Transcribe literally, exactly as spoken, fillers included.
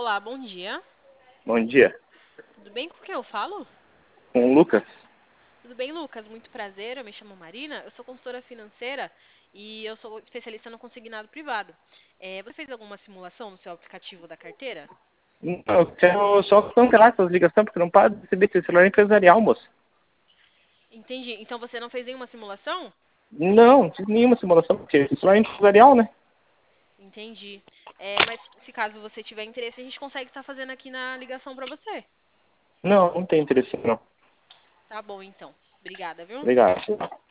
Olá, bom dia. Bom dia. Tudo bem? Com quem eu falo? Com o Lucas? Tudo bem, Lucas? Muito prazer. Eu me chamo Marina. Eu sou consultora financeira e eu sou especialista no consignado privado. É, você fez alguma simulação no seu aplicativo da carteira? Não, eu quero só cancelar essas ligações, porque não para de receber esse celular empresarial, moço. Entendi. Então você não fez nenhuma simulação? Não, não fiz nenhuma simulação, porque esse celular é empresarial, né? Entendi. É, mas se caso você tiver interesse, a gente consegue estar fazendo aqui na ligação para você. Não, não tem interesse, não. Tá bom, então. Obrigada, viu? Obrigado.